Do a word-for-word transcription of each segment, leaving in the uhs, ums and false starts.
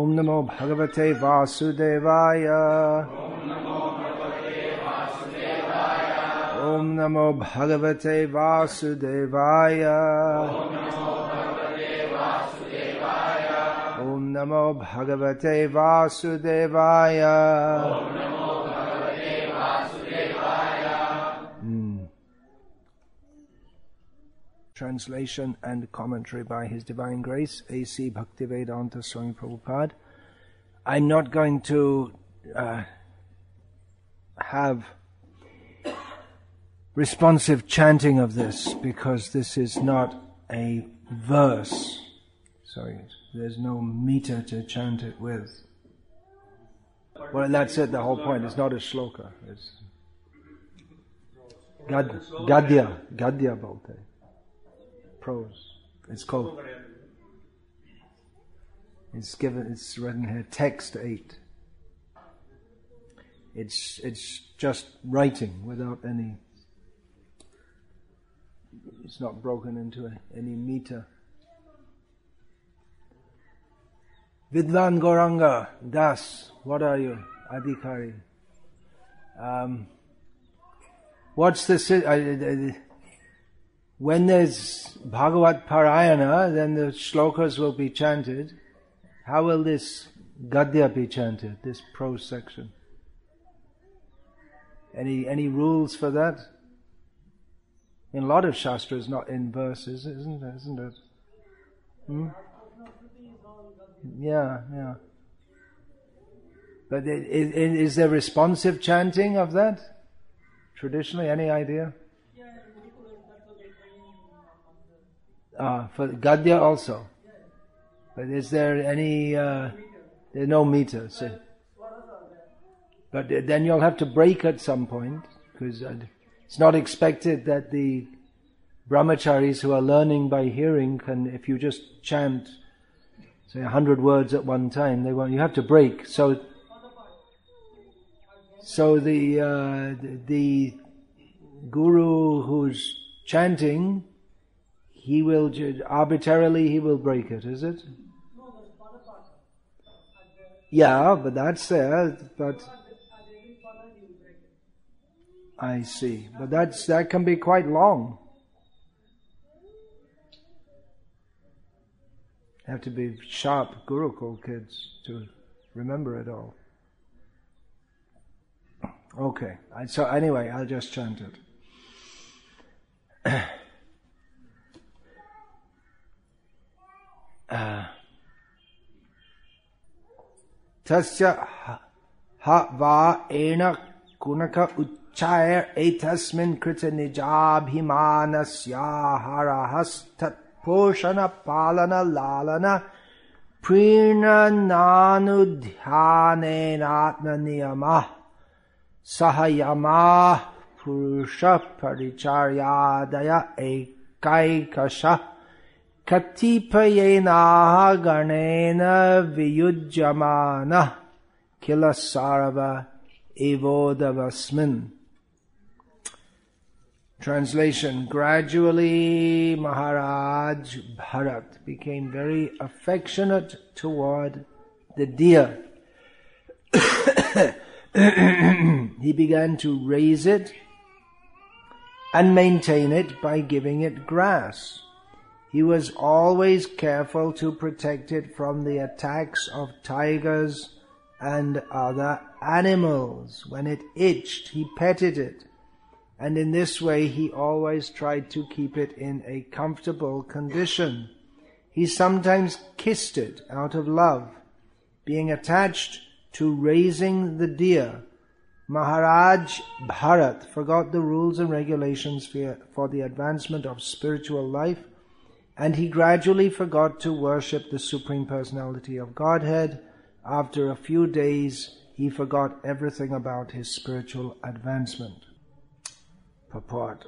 Om Namo Bhagavate Vasudevaya. Om Namo Bhagavate Vasudevaya. Om Namo Bhagavate Vasudevaya. Mm. Translation and commentary by His Divine Grace, A C Bhaktivedanta Swami Prabhupada. I'm not going to uh, have responsive chanting of this because this is not a verse. Sorry, there's no meter to chant it with. Well, that's it, the whole point. It's not a shloka. It's gad, gadya, gadya bolte. Prose. It's called, it's given, it's written here, text eight. It's, it's just writing without any, it's not broken into a, any meter. Vidvan Gauranga Das, what are you? Adhikari. Um, what's the... Uh, uh, when there's Bhagavat Parayana, then the shlokas will be chanted. How will this Gadya be chanted, this prose section? Any any rules for that? In a lot of shastras, not in verses, isn't it? Isn't it? Hmm? Yeah, yeah. But is, is there responsive chanting of that? Traditionally, any idea? Ah, for Gadya also. But is there any, uh, there's no meter, so. But then you'll have to break at some point, because it's not expected that the brahmacharis who are learning by hearing can, if you just chant, say a hundred words at one time, they won't, you have to break. So, so the, uh, the, the guru who's chanting, he will, arbitrarily he will break it, is it? Yeah, but that's there, but I see. But that's, that can be quite long. Have to be sharp Gurukul kids to remember it all. Okay, so anyway, I'll just chant it. Tasya ha va ena kunaka uchaya etasmin krita nijabhimanasya harahastat poshana palana lalana prina nanudhyanenatma niyama sahayama purusha paricharyadaya ekaikasha katipayena ganena viyujamana kila sarava evodavasmin. Translation. Gradually Maharaj Bharat became very affectionate toward the deer. He began to raise it and maintain it by giving it grass. He was always careful to protect it from the attacks of tigers and other animals. When it itched, he petted it. And in this way, he always tried to keep it in a comfortable condition. He sometimes kissed it out of love. Being attached to raising the deer, Maharaj Bharat forgot the rules and regulations for the advancement of spiritual life, and he gradually forgot to worship the Supreme Personality of Godhead. After a few days, he forgot everything about his spiritual advancement. Purport.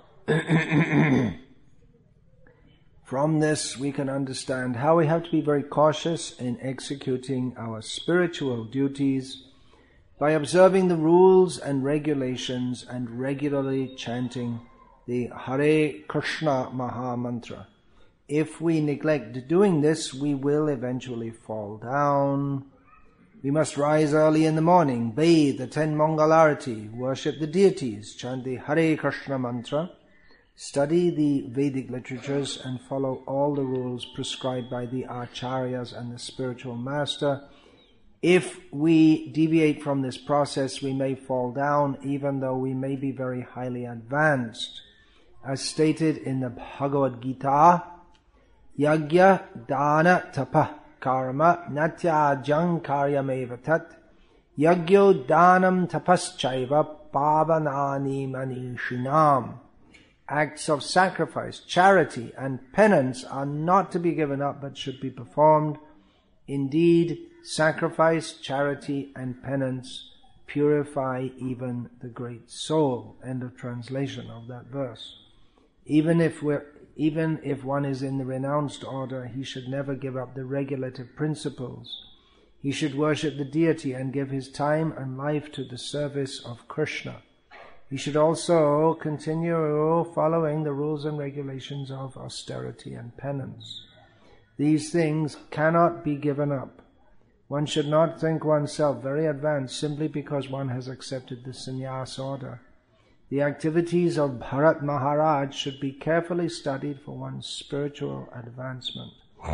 From this we can understand how we have to be very cautious in executing our spiritual duties by observing the rules and regulations and regularly chanting the Hare Krishna Maha Mantra. If we neglect doing this, we will eventually fall down We must rise early in the morning, bathe, attend Mangalarati, worship the deities, chant the Hare Krishna mantra, study the Vedic literatures and follow all the rules prescribed by the Acharyas and the spiritual master. If we deviate from this process, we may fall down even though we may be very highly advanced. As stated in the Bhagavad Gita, Yagya Dana Tapa Karma Natyajang Karyameva Tat Yagyo Danam Tapaschaiva Pavanani Manishinam. Acts of sacrifice, charity and penance are not to be given up but should be performed. Indeed, sacrifice, charity and penance purify even the great soul. End of translation of that verse. Even if we're Even if one is in the renounced order, he should never give up the regulative principles. He should worship the deity and give his time and life to the service of Krishna. He should also continue following the rules and regulations of austerity and penance. These things cannot be given up. One should not think oneself very advanced simply because one has accepted the sannyas order. The activities of Bharat Maharaj should be carefully studied for one's spiritual advancement.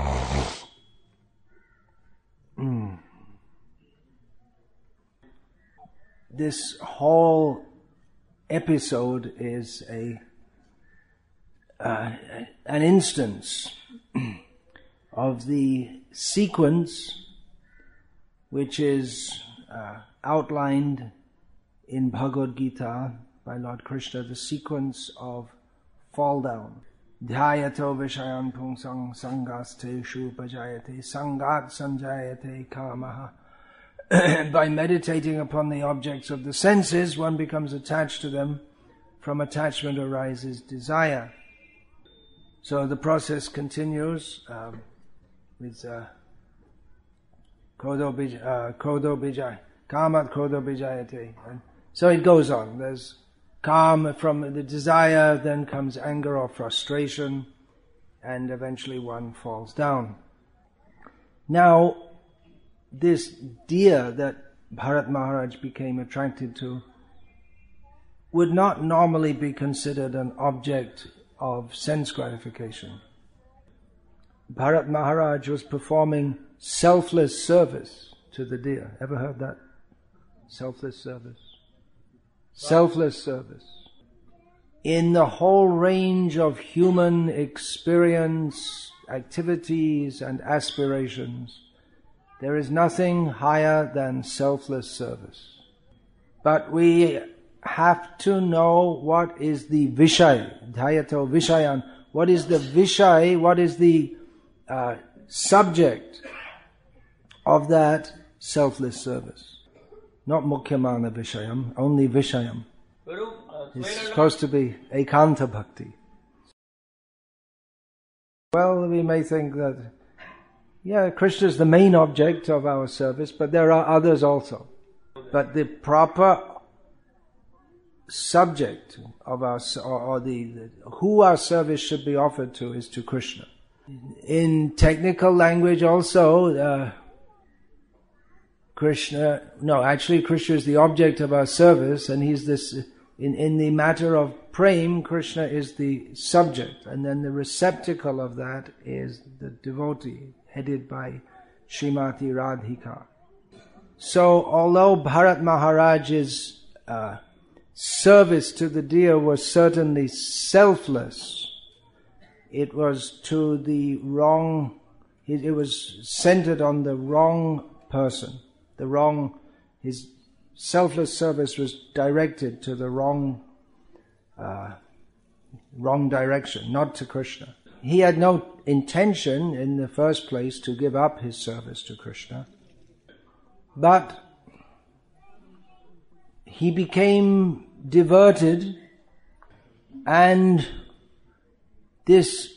mm. This whole episode is a uh, an instance of the sequence which is uh, outlined in Bhagavad Gita by Lord Krishna, the sequence of fall down. Dhyayato vishayan pungsang sangaste shupajayate sangat sanjayate kamaha. By meditating upon the objects of the senses, one becomes attached to them. From attachment arises desire. So the process continues um, with uh, kodo bij, uh, kodo bijay, kamat kodo bijayate. And so it goes on. There's Calm from the desire, then comes anger or frustration, and eventually one falls down. Now, this deer that Bharat Maharaj became attracted to would not normally be considered an object of sense gratification. Bharat Maharaj was performing selfless service to the deer. Ever heard that? Selfless service. Selfless service. In the whole range of human experience, activities and aspirations, there is nothing higher than selfless service. But we have to know what is the Vishay, Dhyato Vishayan, what is the Vishay, what is the uh, subject of that selfless service. Not Mukhyamana Vishayam, only Vishayam. It's supposed to be Ekanta Bhakti. Well, we may think that, yeah, Krishna is the main object of our service, but there are others also. But the proper subject of our, or, or the, the who our service should be offered to is to Krishna. In technical language also, uh, Krishna, no, actually Krishna is the object of our service, and he's this, in, in the matter of prem, Krishna is the subject, and then the receptacle of that is the devotee, headed by Srimati Radhika. So, although Bharat Maharaj's uh, service to the deer was certainly selfless, it was to the wrong, it, it was centered on the wrong person. The wrong, his selfless service was directed to the wrong, uh, wrong direction, not to Krishna. He had no intention in the first place to give up his service to Krishna, but he became diverted, and this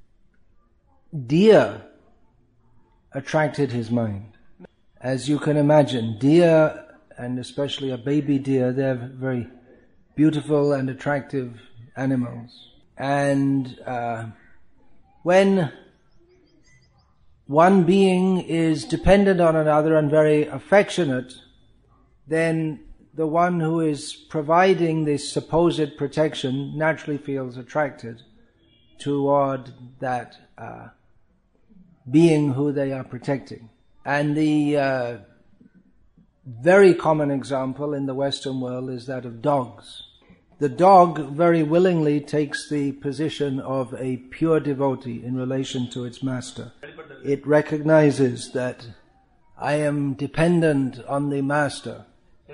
deer attracted his mind. As you can imagine, deer, and especially a baby deer, they're very beautiful and attractive animals. And uh, when one being is dependent on another and very affectionate, then the one who is providing this supposed protection naturally feels attracted toward that uh, being who they are protecting. And the uh, very common example in the Western world is that of dogs. The dog very willingly takes the position of a pure devotee in relation to its master. It recognizes that I am dependent on the master.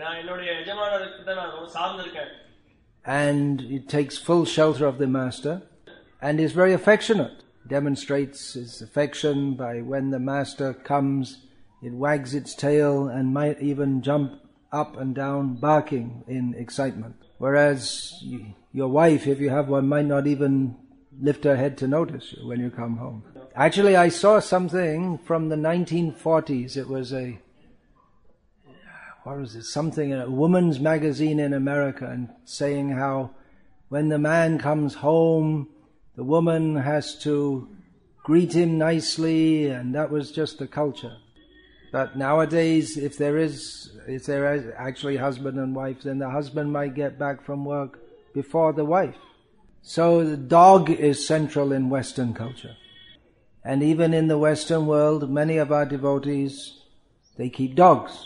And it takes full shelter of the master and is very affectionate. Demonstrates its affection by when the master comes, it wags its tail and might even jump up and down barking in excitement. Whereas you, your wife, if you have one, might not even lift her head to notice you when you come home. Actually, I saw something from the nineteen forties. It was a, what was it, something, a woman's magazine in America, and saying how when the man comes home, the woman has to greet him nicely, and that was just the culture. But nowadays, if there is, if there is actually husband and wife, then the husband might get back from work before the wife. So the dog is central in Western culture. And even in the Western world, many of our devotees, they keep dogs.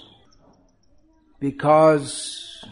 Because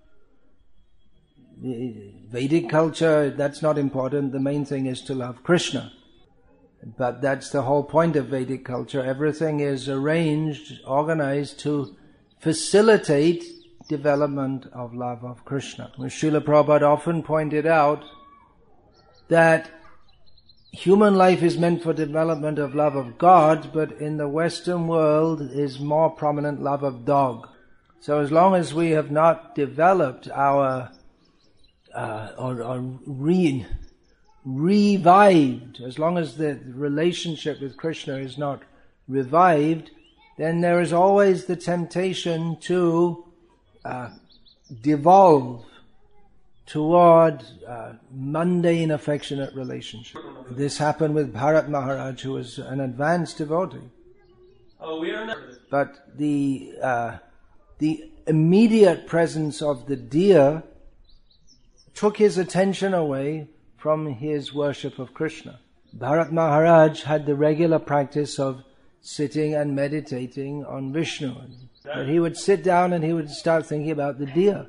Vedic culture, that's not important. The main thing is to love Krishna. But that's the whole point of Vedic culture. Everything is arranged, organized to facilitate development of love of Krishna. Srila Prabhupada often pointed out that human life is meant for development of love of God, but in the Western world is more prominent love of dog. So as long as we have not developed our uh, or, or re, revived, as long as the relationship with Krishna is not revived, then there is always the temptation to uh, devolve toward uh, mundane, affectionate relationship. This happened with Bharat Maharaj, who was an advanced devotee. Oh, we are not. But the uh, the immediate presence of the deer took his attention away from his worship of Krishna. Bharat Maharaj had the regular practice of sitting and meditating on Vishnu. But he would sit down and he would start thinking about the deer.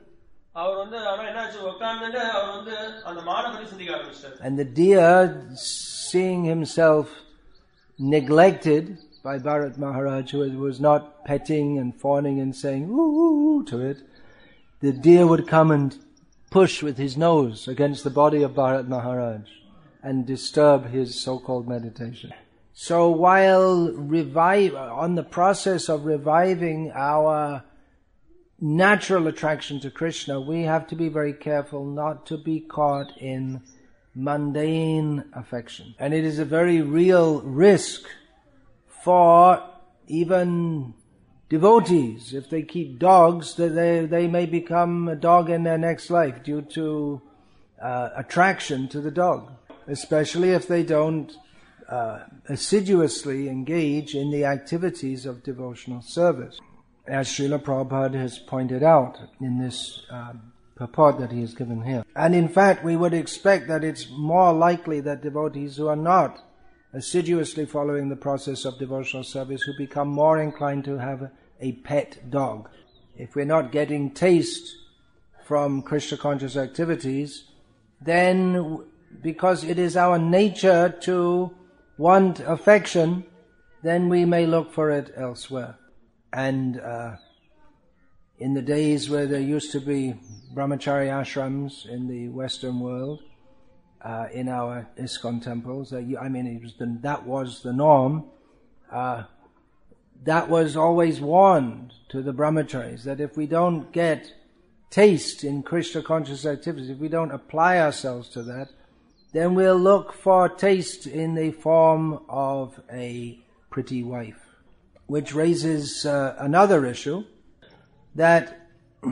And the deer, seeing himself neglected by Bharat Maharaj, who was not petting and fawning and saying ooh, ooh to it, the deer would come and push with his nose against the body of Bharat Maharaj and disturb his so-called meditation. So while revive, on the process of reviving our natural attraction to Krishna, we have to be very careful not to be caught in mundane affection. And it is a very real risk for even devotees. If they keep dogs, that they, they may become a dog in their next life due to uh, attraction to the dog. Especially if they don't uh, assiduously engage in the activities of devotional service. As Srila Prabhupada has pointed out in this um, purport that he has given here. And in fact, we would expect that it's more likely that devotees who are not assiduously following the process of devotional service who become more inclined to have a, a pet dog. If we're not getting taste from Krishna conscious activities, then because it is our nature to want affection, then we may look for it elsewhere. And uh, in the days where there used to be brahmachari ashrams in the Western world, uh, in our ISKCON temples, uh, I mean, it was the, that was the norm. Uh, that was always warned to the brahmacharis, that if we don't get taste in Krishna conscious activities, if we don't apply ourselves to that, then we'll look for taste in the form of a pretty wife. Which raises uh, another issue, that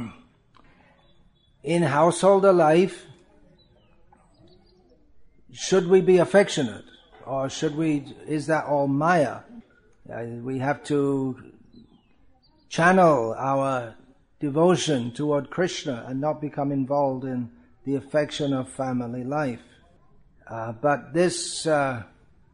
in householder life, should we be affectionate? Or should we, is that all maya? Uh, we have to channel our devotion toward Krishna and not become involved in the affection of family life. Uh, but this, uh,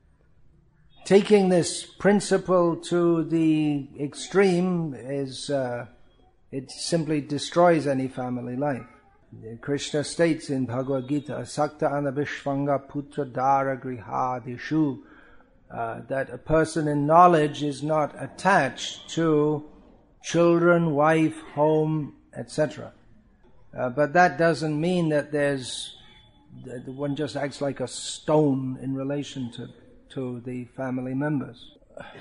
taking this principle to the extreme is, uh, it simply destroys any family life. Krishna states in Bhagavad Gita, Asakta anabhishvanga putra dara grihadishu, uh, that a person in knowledge is not attached to children, wife, home, et cetera. Uh, but that doesn't mean that there's that one just acts like a stone in relation to to the family members.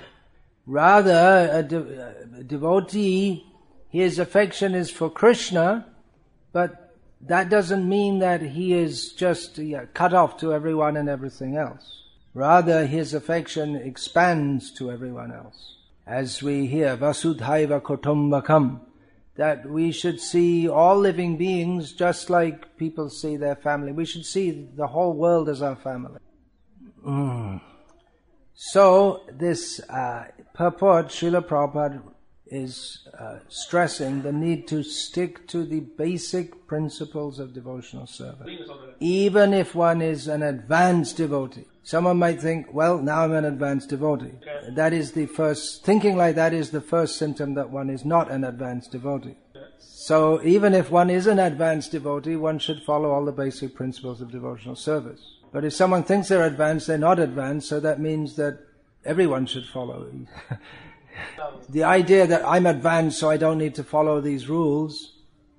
Rather, a, de- a devotee, his affection is for Krishna, but that doesn't mean that he is just yeah, cut off to everyone and everything else. Rather, his affection expands to everyone else. As we hear, Vasudhaiva Kutumbakam, that we should see all living beings just like people see their family. We should see the whole world as our family. Mm. So, this uh, purport, Srila Prabhupada is uh, stressing the need to stick to the basic principles of devotional service. Even if one is an advanced devotee. Someone might think, well, now I'm an advanced devotee. That is the first, thinking like that is the first symptom that one is not an advanced devotee. So even if one is an advanced devotee, one should follow all the basic principles of devotional service. But if someone thinks they're advanced, they're not advanced, so that means that everyone should follow. The idea that I'm advanced so I don't need to follow these rules,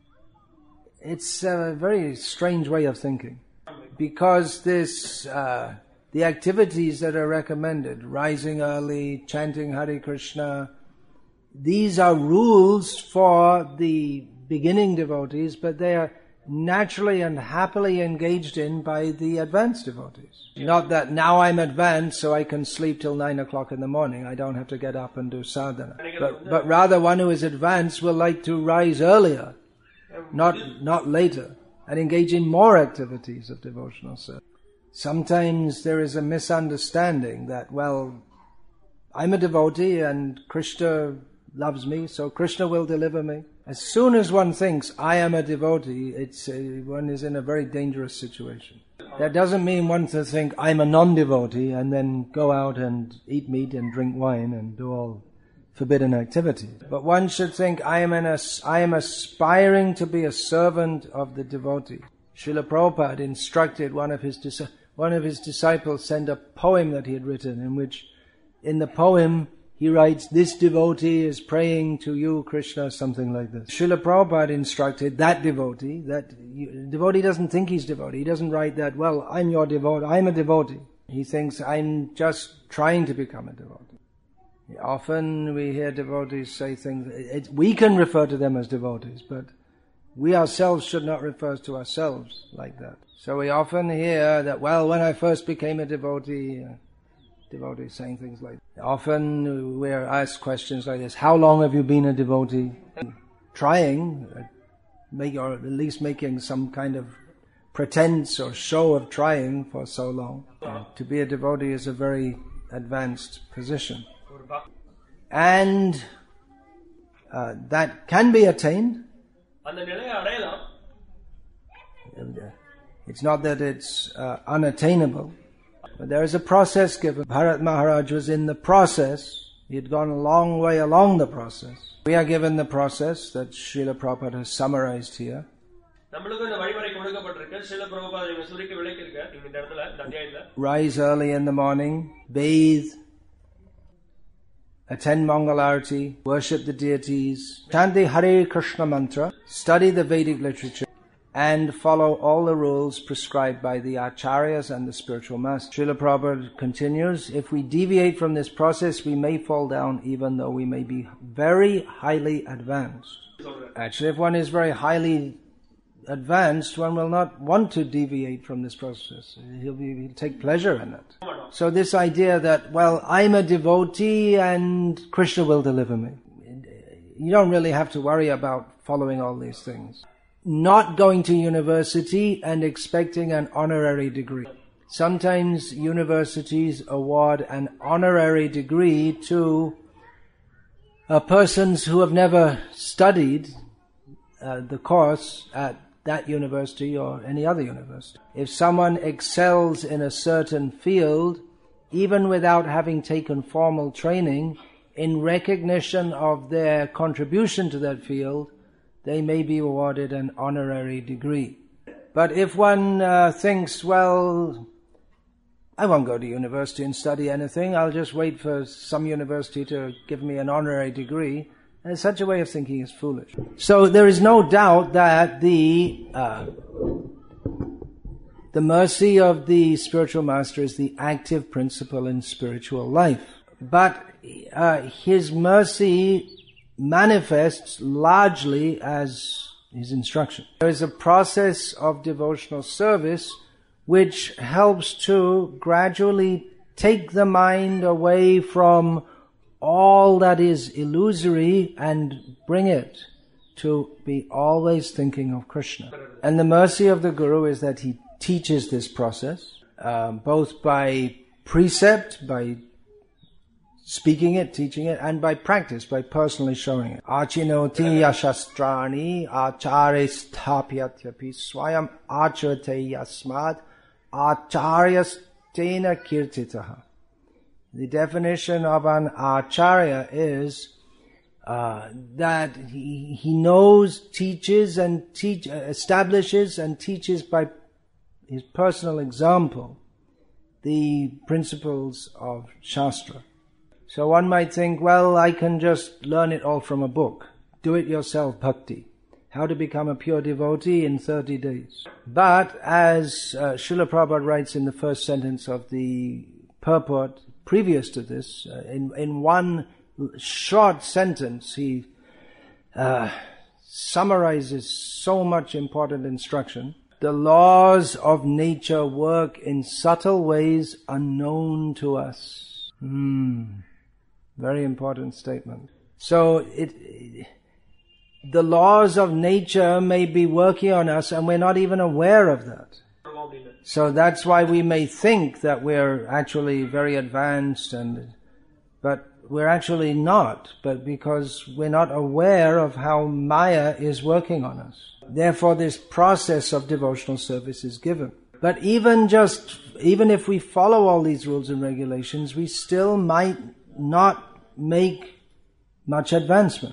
it's a very strange way of thinking. Because this, uh, the activities that are recommended, rising early, chanting Hare Krishna, these are rules for the beginning devotees, but they are naturally and happily engaged in by the advanced devotees. Not that now I'm advanced so I can sleep till nine o'clock in the morning, I don't have to get up and do sadhana. But, but rather one who is advanced will like to rise earlier, not, not later, and engage in more activities of devotional service. Sometimes there is a misunderstanding that, well, I'm a devotee and Krishna loves me, so Krishna will deliver me. As soon as one thinks, I am a devotee, it's a, one is in a very dangerous situation. That doesn't mean one to think, I'm a non-devotee, and then go out and eat meat and drink wine and do all forbidden activities. But one should think, I am, an as- I am aspiring to be a servant of the devotee. Srila Prabhupada instructed one of his dis- one of his disciples send a poem that he had written, in which, in the poem, he writes, this devotee is praying to you, Krishna, something like this. Srila Prabhupada instructed that devotee, that you, devotee doesn't think he's devotee. He doesn't write that, well, I'm your devotee, I'm a devotee. He thinks, I'm just trying to become a devotee. Often we hear devotees say things, it, we can refer to them as devotees, but we ourselves should not refer to ourselves like that. So we often hear that, well, when I first became a devotee, uh, devotees saying things like that. Often we're asked questions like this, how long have you been a devotee? Trying, uh, make, or at least making some kind of pretense or show of trying for so long. Uh, to be a devotee is a very advanced position. And uh, that can be attained. It's not that it's uh, unattainable. But there is a process given. Bharat Maharaj was in the process. He had gone a long way along the process. We are given the process that Srila Prabhupada has summarized here. Rise early in the morning, bathe, attend Mangalarti, worship the deities, chant the Hare Krishna mantra, study the Vedic literature, and follow all the rules prescribed by the acharyas and the spiritual masters. Srila Prabhupada continues, if we deviate from this process, we may fall down even though we may be very highly advanced. Actually, if one is very highly advanced, one will not want to deviate from this process. He'll, be, he'll take pleasure in it. So this idea that, well, I'm a devotee and Krishna will deliver me. You don't really have to worry about following all these things. Not going to university and expecting an honorary degree. Sometimes universities award an honorary degree to uh, persons who have never studied uh, the course at that university or any other university. If someone excels in a certain field, even without having taken formal training, in recognition of their contribution to that field, they may be awarded an honorary degree. But if one uh, thinks, well, I won't go to university and study anything, I'll just wait for some university to give me an honorary degree, and such a way of thinking is foolish. So there is no doubt that the uh, the mercy of the spiritual master is the active principle in spiritual life. But uh, his mercy manifests largely as his instruction. There is a process of devotional service which helps to gradually take the mind away from all that is illusory and bring it to be always thinking of Krishna. And the mercy of the Guru is that he teaches this process, uh, both by precept, by speaking it, teaching it, and by practice, by personally showing it. Achinoti yashastrani acharya sthapyatyapi swayam acharate yasmad acharyastena kirtitaha. The definition of an acharya is uh, that he, he knows, teaches, and teach, establishes and teaches by his personal example the principles of Shastra. So one might think, well, I can just learn it all from a book. Do it yourself, bhakti. How to become a pure devotee in thirty days. But as uh, Srila Prabhupada writes in the first sentence of the purport, previous to this, uh, in, in one short sentence, he uh, summarizes so much important instruction. The laws of nature work in subtle ways unknown to us. Hmm. Very important statement. So it, it, the laws of nature may be working on us and we're not even aware of that. So that's why we may think that we're actually very advanced, and but we're actually not, but because we're not aware of how Maya is working on us. Therefore this process of devotional service is given. But even just, even if we follow all these rules and regulations, we still might not make much advancement.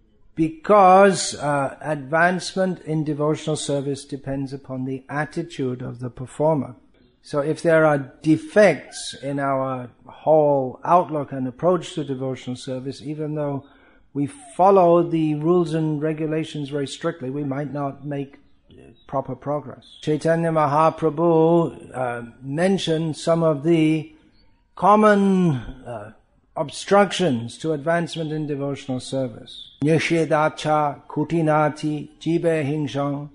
Because uh, advancement in devotional service depends upon the attitude of the performer. So if there are defects in our whole outlook and approach to devotional service, even though we follow the rules and regulations very strictly, we might not make proper progress. Chaitanya Mahaprabhu uh, mentioned some of the common uh, obstructions to advancement in devotional service. Nishedacha kutinati jibe hingshang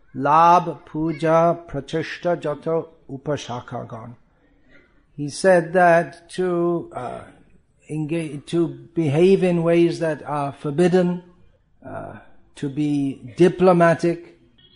lab puja prachishta jato upashakagan. He said that to uh, engage, to behave in ways that are forbidden, uh, to be diplomatic,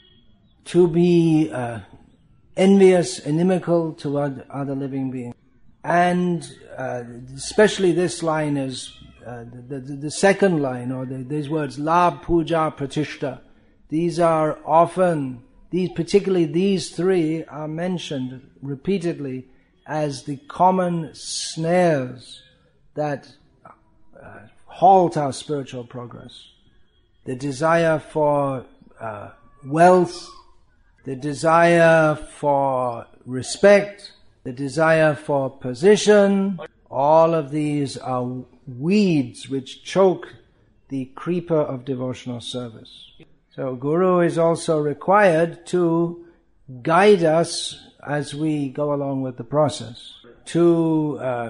to be uh, envious, inimical to other, other living beings. And uh, especially this line is uh, the, the, the second line, or the, these words, Lab, Puja, Pratishta. These are often, these particularly these three are mentioned repeatedly as the common snares that uh, halt our spiritual progress. The desire for uh, wealth, the desire for respect, the desire for position, all of these are weeds which choke the creeper of devotional service. So Guru is also required to guide us as we go along with the process, to uh,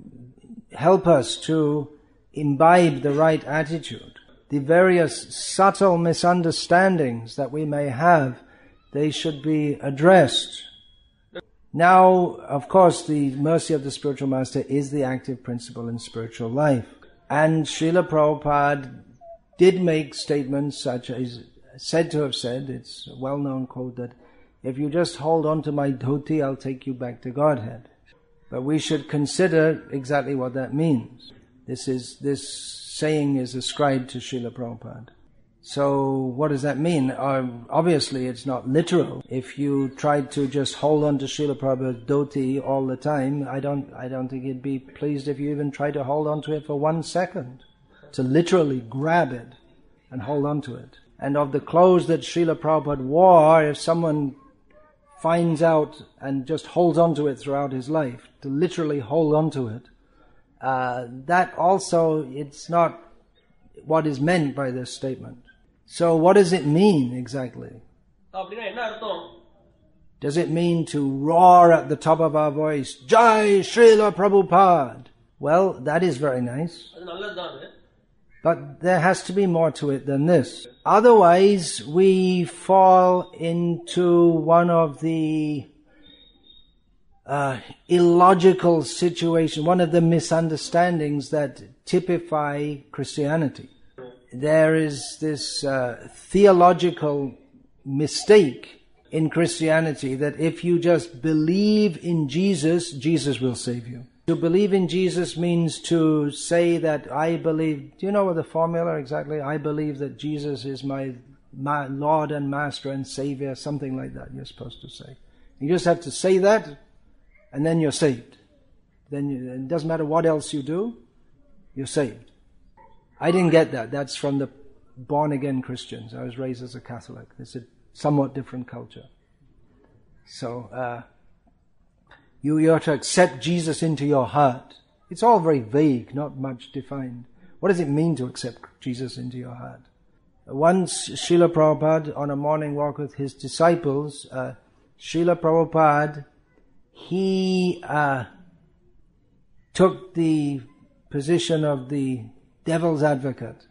help us to imbibe the right attitude. The various subtle misunderstandings that we may have, they should be addressed. Now, of course, the mercy of the spiritual master is the active principle in spiritual life. And Srila Prabhupada did make statements such as, said to have said, it's a well-known quote, that If you just hold on to my dhoti, I'll take you back to Godhead. But we should consider exactly what that means. This is this saying is ascribed to Srila Prabhupada. So what does that mean? Uh, obviously it's not literal. If you tried to just hold on to Srila Prabhupada's dhoti all the time, I don't I don't think he'd be pleased if you even tried to hold on to it for one second. To literally grab it and hold on to it. And of the clothes that Srila Prabhupada wore, if someone finds out and just holds on to it throughout his life, to literally hold on to it, uh, that also, it's not what is meant by this statement. So what does it mean exactly? Does it mean to roar at the top of our voice, Jai Srila Prabhupada? Well, that is very nice. But there has to be more to it than this. Otherwise, we fall into one of the uh, illogical situations, one of the misunderstandings that typify Christianity. There is this uh, theological mistake in Christianity that if you just believe in Jesus, Jesus will save you. To believe in Jesus means to say that I believe, do you know what the formula exactly? I believe that Jesus is my, my Lord and Master and Savior, something like that you're supposed to say. You just have to say that and then you're saved. Then you, it doesn't matter what else you do, you're saved. I didn't get that. That's from the born-again Christians. I was raised as a Catholic. It's a somewhat different culture. So, uh, You, you are to accept Jesus into your heart. It's all very vague, not much defined. What does it mean to accept Jesus into your heart? Once, Srila Prabhupada, on a morning walk with his disciples, uh, Srila Prabhupada, he uh, took the position of the devil's advocate.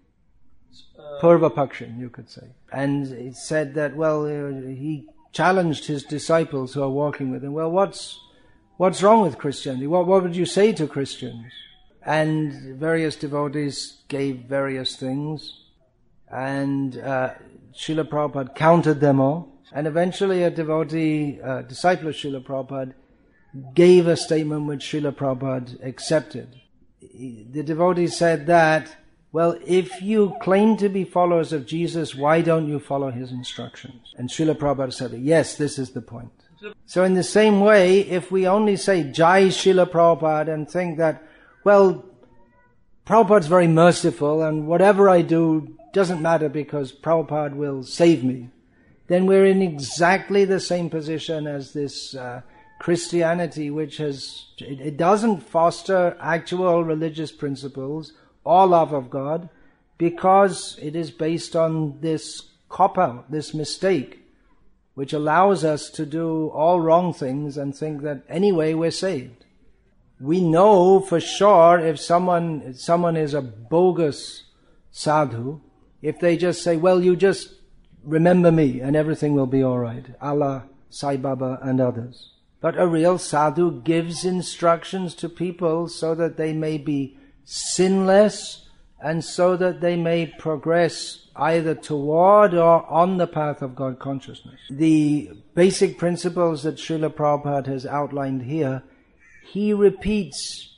Purva Pakshin, you could say. And it said that, well, uh, he challenged his disciples who are walking with him. Well, what's what's wrong with Christianity? What what would you say to Christians? And various devotees gave various things, and uh, Srila Prabhupada counted them all. And eventually, a devotee, uh, disciple of Srila Prabhupada, gave a statement which Srila Prabhupada accepted. The devotee said that, well, if you claim to be followers of Jesus, why don't you follow his instructions? And Srila Prabhupada said, yes, this is the point. So in the same way, if we only say Jai Srila Prabhupada and think that, well, Prabhupada's very merciful and whatever I do doesn't matter because Prabhupada will save me, then we're in exactly the same position as this uh, Christianity, which has, it, it doesn't foster actual religious principles or love of God, because it is based on this cop-out, this mistake, which allows us to do all wrong things and think that anyway we're saved. We know for sure if someone if someone is a bogus sadhu, if they just say, well, you just remember me and everything will be all right, Allah, Sai Baba and others. But a real sadhu gives instructions to people so that they may be sinless, and so that they may progress either toward or on the path of God consciousness. The basic principles that Srila Prabhupada has outlined here, he repeats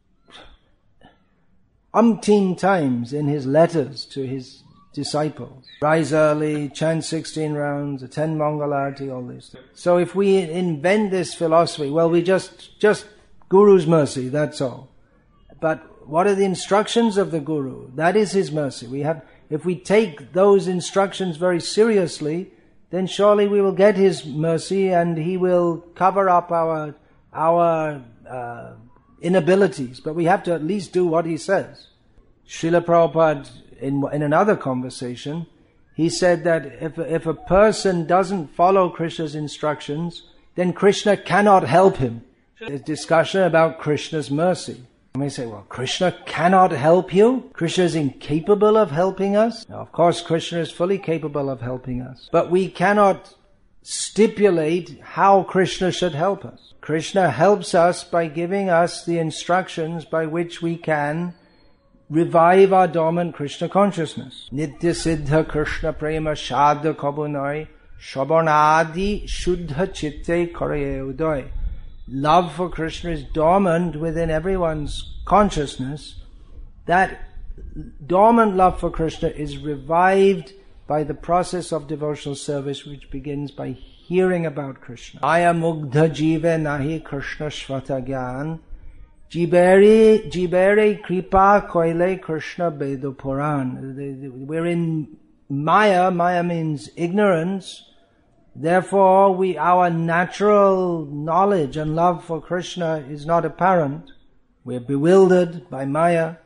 umpteen times in his letters to his disciples. Rise early, chant sixteen rounds, attend Mangalarti, all these things. So if we invent this philosophy, well, we just, just Guru's mercy, that's all. But what are the instructions of the Guru? That is his mercy. We have, if we take those instructions very seriously, then surely we will get his mercy and he will cover up our our uh, inabilities. But we have to at least do what he says. Srila Prabhupada, in in another conversation, he said that if if a person doesn't follow Krishna's instructions, then Krishna cannot help him. There's discussion about Krishna's mercy. You may say, well, Krishna cannot help you? Krishna is incapable of helping us? Now, of course, Krishna is fully capable of helping us. But we cannot stipulate how Krishna should help us. Krishna helps us by giving us the instructions by which we can revive our dormant Krishna consciousness. Nitya Siddha Krishna Prema Shadha Kabunai Shabanadi Shuddha Chitte Karaye Udoy. Love for Krishna is dormant within everyone's consciousness. That dormant love for Krishna is revived by the process of devotional service, which begins by hearing about Krishna. Aya mugdha jive nahi Krishna shvata gyan. Jibere, jibere kripa koile Krishna bedo puran. We're in Maya. Maya means ignorance. Therefore, we, our natural knowledge and love for Krishna is not apparent. We're bewildered by Maya.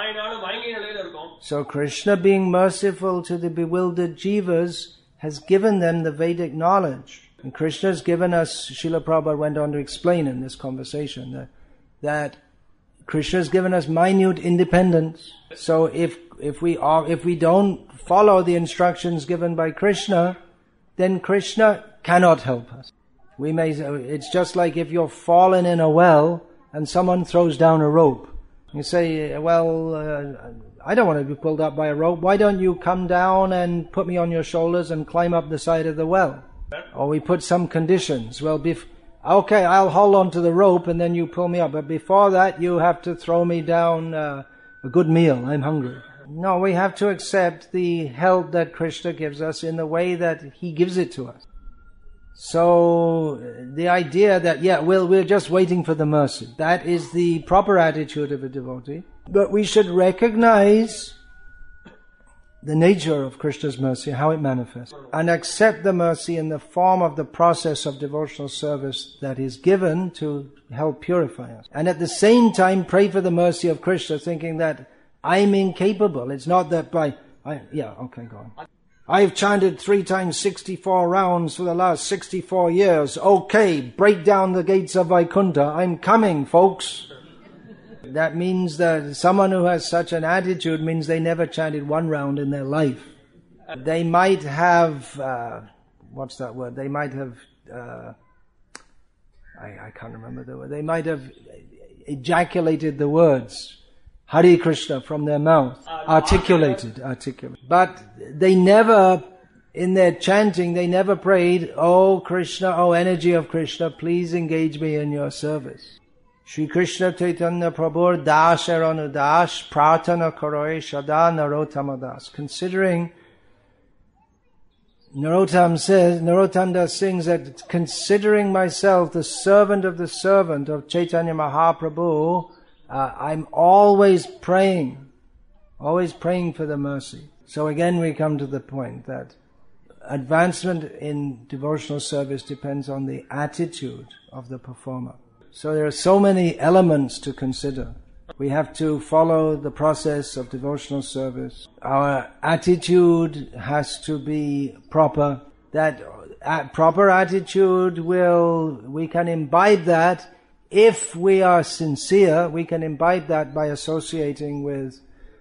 So Krishna, being merciful to the bewildered jivas, has given them the Vedic knowledge. And Krishna has given us, Srila Prabhupada went on to explain in this conversation, that, that Krishna has given us minute independence. So if if we are, if we don't follow the instructions given by Krishna, then Krishna cannot help us. We may, it's just like if you're fallen in a well and someone throws down a rope. You say, well, uh, I don't want to be pulled up by a rope. Why don't you come down and put me on your shoulders and climb up the side of the well? Or we put some conditions. Well, bef- okay, I'll hold on to the rope and then you pull me up. But before that, you have to throw me down uh, a good meal. I'm hungry. No, we have to accept the help that Krishna gives us in the way that He gives it to us. So the idea that, yeah, well, we're just waiting for the mercy, that is the proper attitude of a devotee. But we should recognize the nature of Krishna's mercy, how it manifests, and accept the mercy in the form of the process of devotional service that is given to help purify us. And at the same time, pray for the mercy of Krishna, thinking that I'm incapable. It's not that by, I, yeah, okay, go on. I've chanted three times sixty-four rounds for the last sixty-four years. Okay, break down the gates of Vaikuntha. I'm coming, folks. That means that someone who has such an attitude means they never chanted one round in their life. They might have, uh, what's that word? They might have, uh, I, I can't remember the word. They might have ejaculated the words Hare Krishna from their mouth, articulated, articulated. But they never, in their chanting, they never prayed, "Oh Krishna, oh energy of Krishna, please engage me in your service." Shri Krishna Chaitanya Prabhu Das Aranu Das Pratana Karoy Shada Narottama Das. Considering, Narottam says, Narottam Das sings that considering myself the servant of the servant of Chaitanya Mahaprabhu, Uh, I'm always praying, always praying for the mercy. So again we come to the point that advancement in devotional service depends on the attitude of the performer. So there are so many elements to consider. We have to follow the process of devotional service. Our attitude has to be proper. That uh, proper attitude will, we can imbibe that. If we are sincere, we can imbibe that by associating with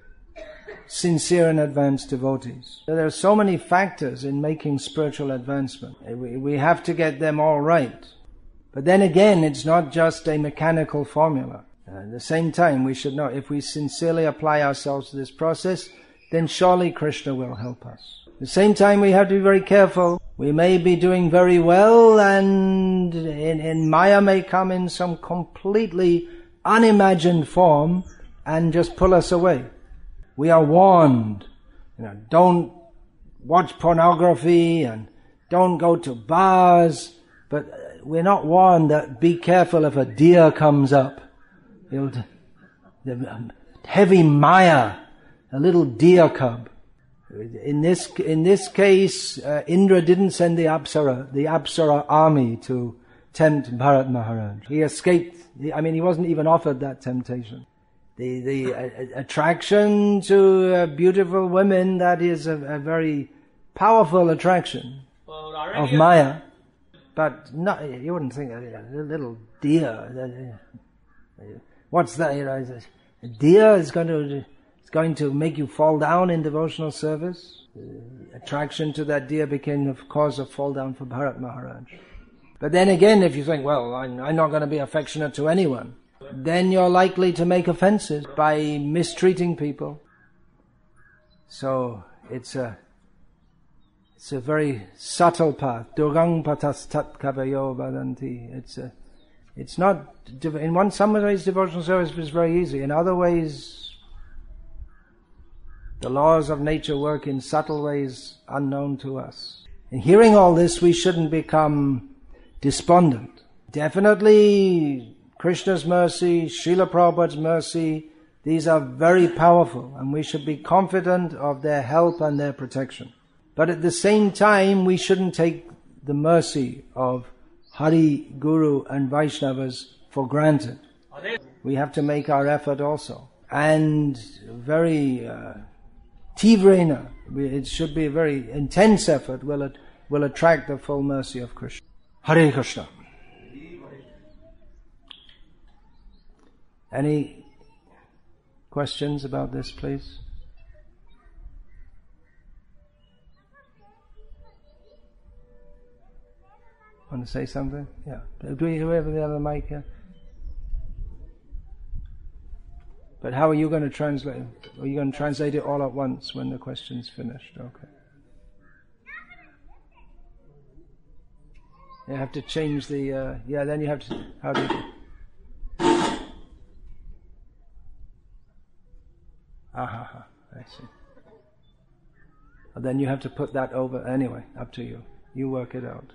sincere and advanced devotees. So there are so many factors in making spiritual advancement. We, we have to get them all right. But then again, it's not just a mechanical formula. Uh, at the same time, we should know, if we sincerely apply ourselves to this process, then surely Krishna will help us. At the same time, we have to be very careful. We may be doing very well, and in, in Maya may come in some completely unimagined form and just pull us away. We are warned, you know, don't watch pornography and don't go to bars, but we're not warned that be careful if a deer comes up. It'll, the heavy Maya, a little deer cub. In this in this case, uh, Indra didn't send the Apsara, the Apsara army to tempt Bharat Maharaj. He escaped. I mean, he wasn't even offered that temptation. The the uh, attraction to uh, beautiful women, that is a, a very powerful attraction of Maya. But not, you wouldn't think a little deer. What's that? You know, a deer is going to. It's going to make you fall down in devotional service. The attraction to that deer became the cause of fall down for Bharat Maharaj. But then again, if you think, well, I'm, I'm not going to be affectionate to anyone, then you're likely to make offenses by mistreating people. So it's a It's a very subtle path. Durgang patas tat kavayo vadanti. It's a, it's not, in one, some ways devotional service is very easy. In other ways, the laws of nature work in subtle ways unknown to us. In hearing all this, we shouldn't become despondent. Definitely, Krishna's mercy, Srila Prabhupada's mercy, these are very powerful, and we should be confident of their help and their protection. But at the same time, we shouldn't take the mercy of Hari, Guru and Vaishnavas for granted. We have to make our effort also. And very uh, tivrena, it should be a very intense effort, will it will attract the full mercy of Krishna. Hare Krishna. Any questions about this, please? Want to say something? Yeah. Do you have the other mic here? But how are you going to translate? Are you going to translate it all at once when the question's finished? Okay. You have to change the. Uh, yeah. Then you have to. How do you? Do? Aha. I see. Well, then you have to put that over anyway. Up to you. You work it out.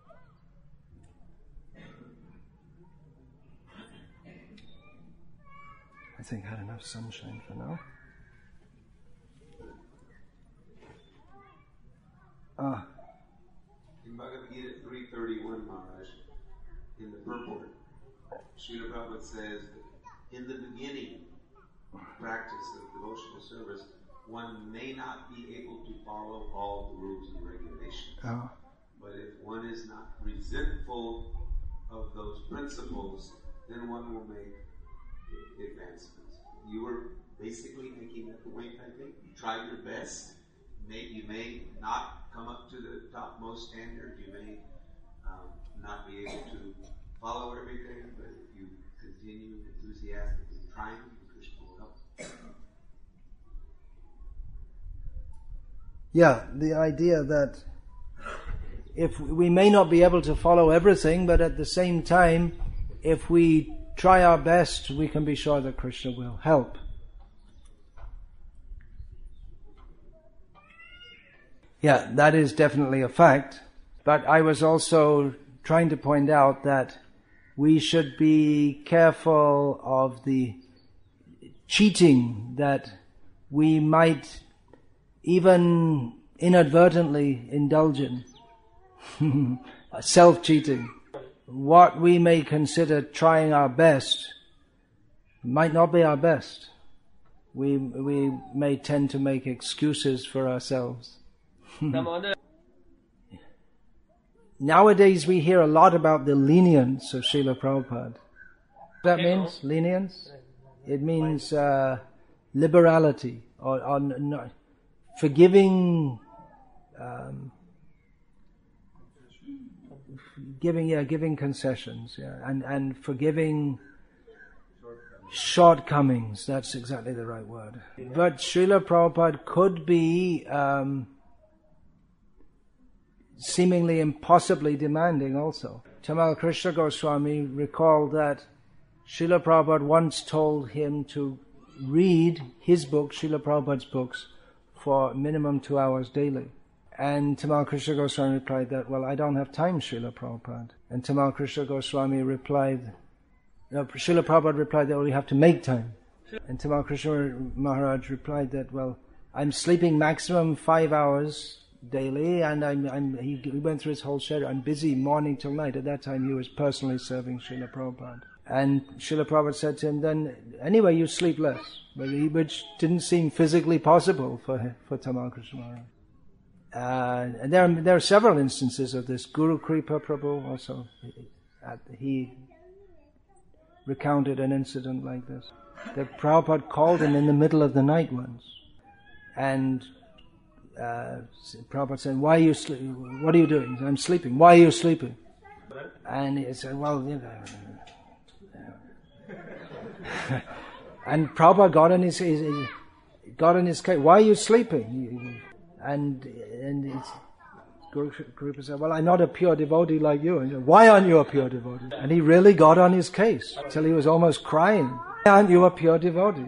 I think I had enough sunshine for now. Ah. In Bhagavad Gita three thirty-one, Maharaj, in the purport, Srila Prabhupada says, in the beginning practice of devotional service, one may not be able to follow all the rules and regulations. Oh. But if one is not resentful of those principles, then one will make advancements. You were basically making that point, I think. You tried your best. May, you may not come up to the topmost standard. You may um, not be able to follow everything, but if you continue enthusiastically trying, Krishna will help. Yeah, the idea that if we may not be able to follow everything, but at the same time, if we try our best, we can be sure that Krishna will help. Yeah, that is definitely a fact. But I was also trying to point out that we should be careful of the cheating that we might even inadvertently indulge in. Self-cheating. What we may consider trying our best might not be our best. We we may tend to make excuses for ourselves. Nowadays we hear a lot about the lenience of Srila Prabhupada. What that means? Lenience? It means uh, liberality or, or no, forgiving. Um, Giving, yeah, giving concessions, yeah, and and forgiving shortcomings. That's exactly the right word. But Srila Prabhupada could be um, seemingly impossibly demanding also. Tamal Krishna Goswami recalled that Srila Prabhupada once told him to read his book, Srila Prabhupada's books, for minimum two hours daily. And Tamal Krishna Goswami replied that, well, I don't have time, Srila Prabhupada. And Tamal Krishna Goswami replied, no, Srila Prabhupada replied that, well, you have to make time. And Tamal Krishna Maharaj replied that, well, I'm sleeping maximum five hours daily, and I'm, I'm, he, he went through his whole schedule. I'm busy morning till night. At that time, he was personally serving Srila Prabhupada. And Srila Prabhupada said to him, then, anyway, you sleep less. But he, which didn't seem physically possible for, for Tamal Krishna Maharaj. Uh, and there are, there are several instances of this. Guru Kripa Prabhu also, uh, he recounted an incident like this. That Prabhupada called him in the middle of the night once. And uh, Prabhupada said, why are you sleeping? What are you doing? He said, I'm sleeping. Why are you sleeping? And he said, well, you know. And Prabhupada got in his, his got in his case. Why are you sleeping? And and Guru Kripa said, well, I'm not a pure devotee like you. And he said, why aren't you a pure devotee? And he really got on his case till he was almost crying. Why aren't you a pure devotee?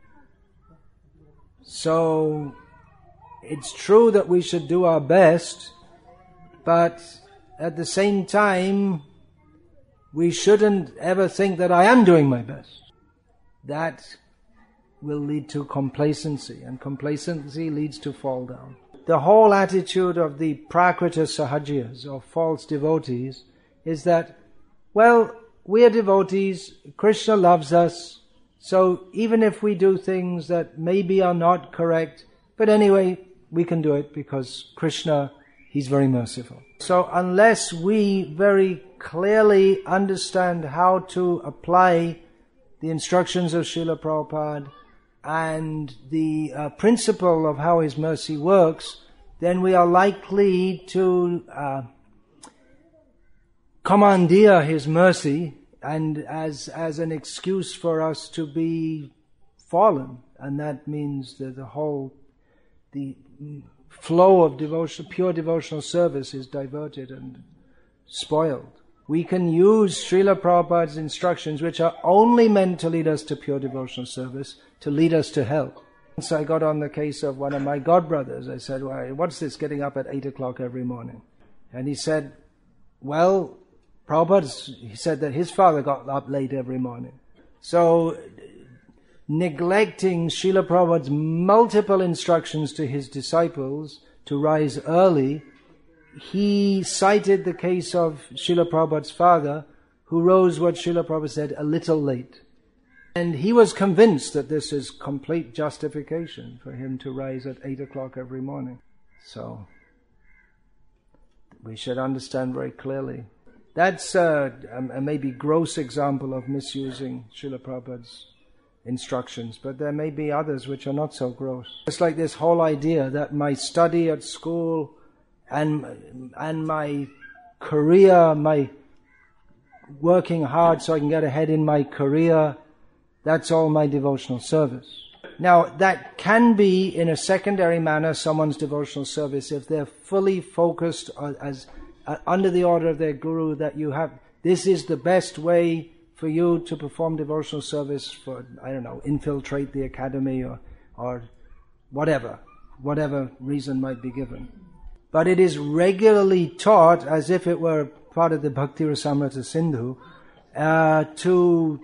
So, it's true that we should do our best, but at the same time, we shouldn't ever think that I am doing my best. That will lead to complacency, and complacency leads to fall down. The whole attitude of the Prakrita Sahajiyas, or false devotees, is that, well, we are devotees, Krishna loves us, so even if we do things that maybe are not correct, but anyway, we can do it because Krishna, He's very merciful. So unless we very clearly understand how to apply the instructions of Srila Prabhupada and the uh, principle of how His mercy works, then we are likely to uh, commandeer His mercy and as as an excuse for us to be fallen, and that means that the whole the flow of devotion, pure devotional service is diverted and spoiled. We can use Srila Prabhupada's instructions, which are only meant to lead us to pure devotional service, to lead us to hell. Once I got on the case of one of my godbrothers. I said, well, what's this getting up at eight o'clock every morning? And he said, well, Prabhupada, he said that his father got up late every morning. So, neglecting Srila Prabhupada's multiple instructions to his disciples to rise early, he cited the case of Srila Prabhupada's father, who rose, what Srila Prabhupada said, a little late. And he was convinced that this is complete justification for him to rise at eight o'clock every morning. So, we should understand very clearly. That's a, a maybe gross example of misusing Srila Prabhupada's instructions, but there may be others which are not so gross. It's like this whole idea that my study at school and and my career, my working hard so I can get ahead in my career, that's all my devotional service. Now, that can be, in a secondary manner, someone's devotional service if they're fully focused on, as uh, under the order of their guru, that you have, this is the best way for you to perform devotional service for, I don't know, infiltrate the academy or, or whatever, whatever reason might be given. But it is regularly taught, as if it were part of the Bhakti Rasamrita Sindhu, uh, to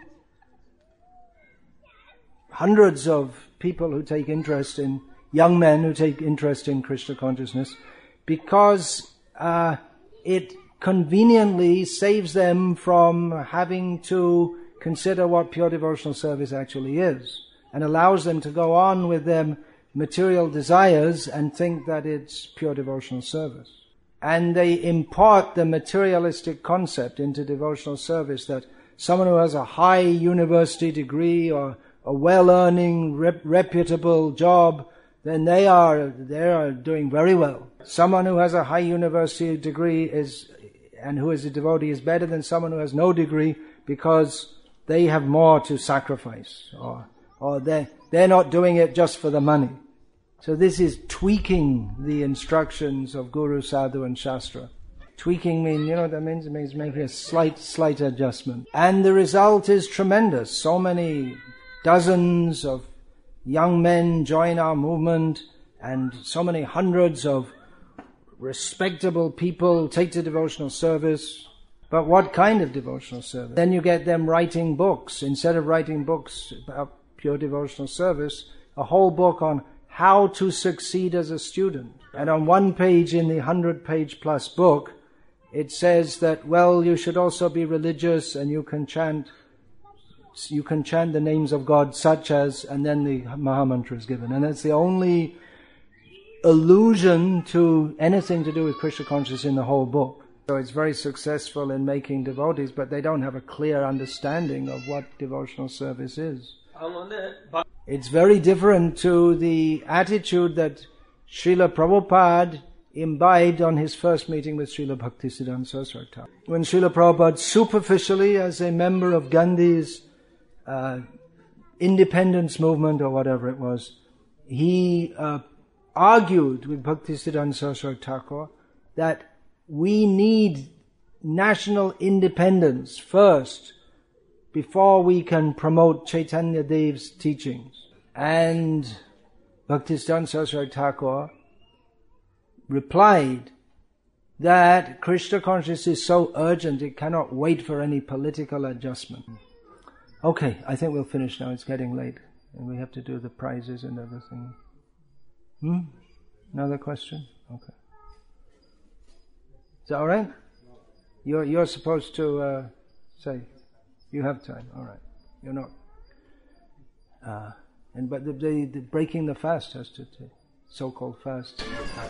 hundreds of people who take interest in, young men who take interest in Krishna consciousness, because uh, it conveniently saves them from having to consider what pure devotional service actually is, and allows them to go on with their material desires and think that it's pure devotional service. And they import the materialistic concept into devotional service, that someone who has a high university degree or a well-earning, rep- reputable job, then they are they are doing very well. Someone who has a high university degree is and who is a devotee is better than someone who has no degree, because they have more to sacrifice, or or they they're not doing it just for the money. So this is tweaking the instructions of Guru, Sadhu and Shastra. Tweaking means, you know what that means? It means making a slight, slight adjustment. And the result is tremendous. So many dozens of young men join our movement, and so many hundreds of respectable people take to devotional service. But what kind of devotional service? Then you get them writing books. Instead of writing books about pure devotional service, a whole book on how to succeed as a student. And on one page in the hundred-page plus book, it says that, well, you should also be religious, and you can chant you can chant the names of God such as, and then the Mahamantra is given. And that's the only allusion to anything to do with Krishna consciousness in the whole book. So it's very successful in making devotees, but they don't have a clear understanding of what devotional service is. It's very different to the attitude that Srila Prabhupada imbibed on his first meeting with Srila Bhaktisiddhanta Saraswati Thakur. When Srila Prabhupada, superficially as a member of Gandhi's uh, independence movement or whatever it was, he uh, argued with Bhaktisiddhanta Saraswati Thakur that we need national independence first before we can promote Chaitanya Dev's teachings. And Bhaktisiddhanta Saraswati Thakur replied that Krishna consciousness is so urgent it cannot wait for any political adjustment. Okay, I think we'll finish now. It's getting late and we have to do the prizes and everything. Hmm? Another question? Okay. Is that all right? You're, you're supposed to uh, say, you have time. All right. You're not. Uh, and but the, the, the breaking the fast has to take, so-called fast.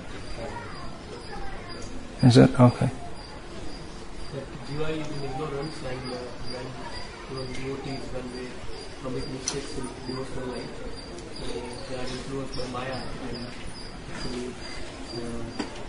Is it? Okay. Jiva is in ignorance, and uh, when your devotees, when they commit mistakes in devotional life, so they are influenced by Maya, and actually uh,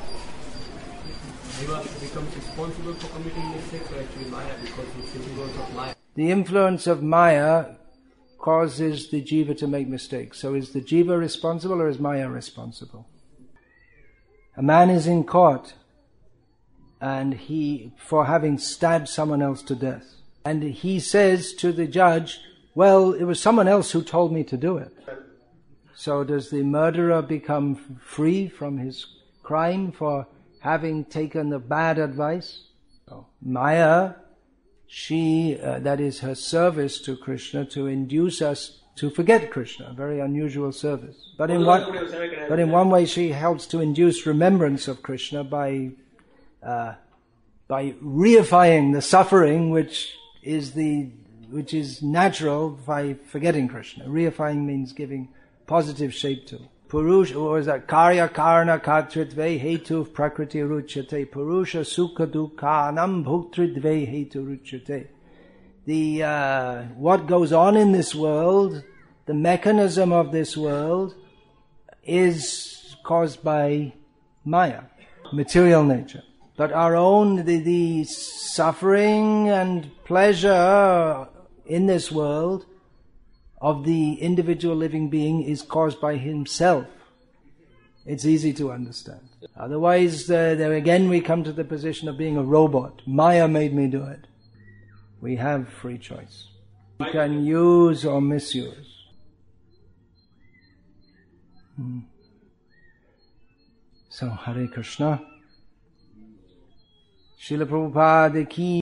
Jiva becomes responsible for committing mistakes, or actually Maya, because it's the influence of Maya. The influence of Maya causes the Jiva to make mistakes. So is the Jiva responsible or is Maya responsible? A man is in court and he, for having stabbed someone else to death. And he says to the judge, well, it was someone else who told me to do it. So does the murderer become free from his crime for having taken the bad advice? So Maya, she, uh, that is her service to Krishna, to induce us to forget Krishna, a very unusual service. But in one, but in one way she helps to induce remembrance of Krishna by uh, by reifying the suffering which is the which is natural by forgetting Krishna. Reifying means giving positive shape to. Purusha, or is that? Karya karna katritve hetu prakriti ruchyate. Purusha sukha dukhanam bhuktridve hetu ruchyate. The, uh, what goes on in this world, the mechanism of this world, is caused by Maya, material nature. But our own, the, the suffering and pleasure in this world of the individual living being is caused by himself. It's easy to understand. Otherwise, uh, there again we come to the position of being a robot. Maya made me do it. We have free choice. We can use or misuse. Hmm. So, Hare Krishna. Srila Prabhupada ki